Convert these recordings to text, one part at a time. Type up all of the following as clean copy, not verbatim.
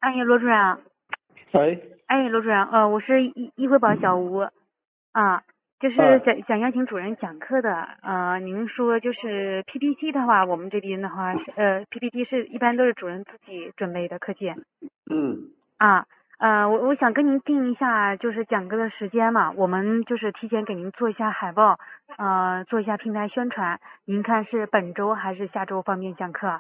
哎，罗主任， 喂， 哎，罗主任，我是易惠宝小吴，啊，就是想邀请主任讲课的，您说就是 PPT 的话，我们这边的话是PPT 是一般都是主任自己准备的课件，啊，我想跟您定一下就是讲课的时间嘛，我们就是提前给您做一下海报，做一下平台宣传，您看是本周还是下周方便讲课？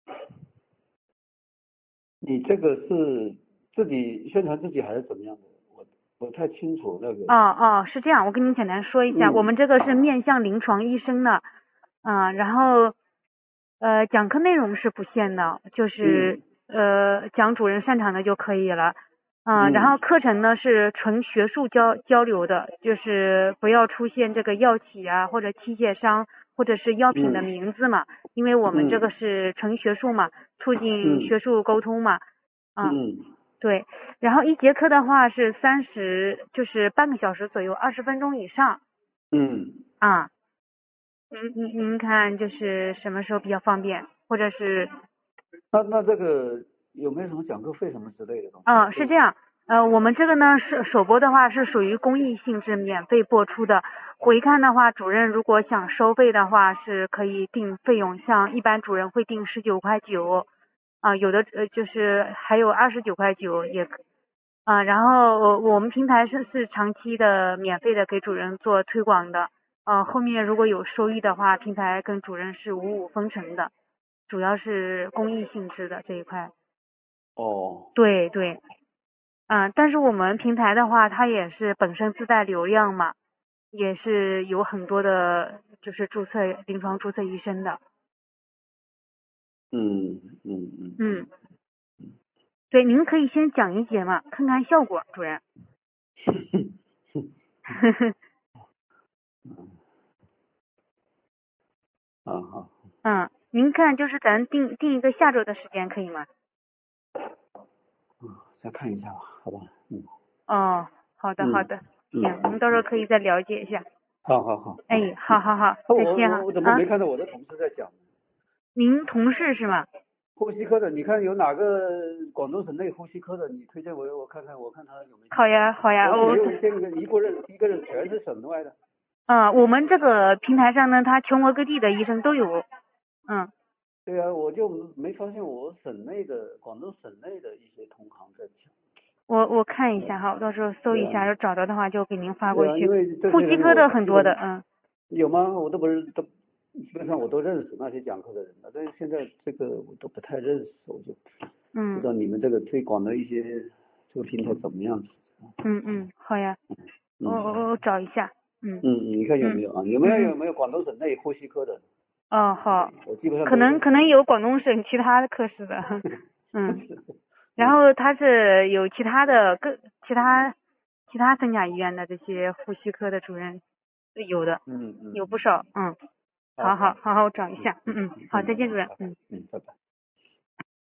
你这个是自己宣传自己还是怎么样的？我不太清楚那个。 是这样，我跟您简单说一下，我们这个是面向临床医生的，然后讲课内容是不限的，就是讲主任擅长的就可以了，然后课程呢是纯学术交流的，就是不要出现这个药企啊或者器械商或者是药品的名字嘛，因为我们这个是纯学术嘛，促进学术沟通嘛，对，然后一节课的话是就是半个小时左右，20分钟以上。您看就是什么时候比较方便，或者是那这个有没有什么讲课费什么之类的东西？ 是这样，我们这个呢是首播的话是属于公益性质免费播出的，回看的话主任如果想收费的话是可以定费用，像一般主任会定19.9块，有的就是还有29.9块也可。然后我们平台是长期的免费的给主任做推广的，后面如果有收益的话，平台跟主任是五五分成的，主要是公益性质的这一块。对，但是我们平台的话，它也是本身自带流量嘛，也是有很多的，就是临床注册医生的。对，您可以先讲一节嘛，看看效果，主任。 好。 您看就是咱定一个下周的时间可以吗？ 再看一下吧，好吧。 好的，行，我们到时候可以再了解一下。 好。 哎，好，再见哈。 我怎么没看到我的同事在讲？ 您同事是吗？ 呼吸科的，你看有哪个广东省内呼吸科的，你推荐我看看，我看他有没有。 好呀， 我没有一个人全是省外的。 我们这个平台上呢，它全国各地的医生都有。 对啊，我就没发现我广东省内的一些同行在讲。 我看一下哈，我到时候搜一下，要找到的话就给您发过去。 因为呼吸科的很多的， 有吗？我都基本上我都认识那些讲课的人了，但是现在这个我都不太认识，我就不知道你们这个推广的一些这个平台怎么样子。 好呀，我找一下。 你看有没有啊？有没有广东省内呼吸科的？ 好。 我基本上可能有广东省其他的科室的，然后他是有其他其他三甲医院的这些呼吸科的主任有的，有不少，好，我找一下，好，再见主任， 拜拜。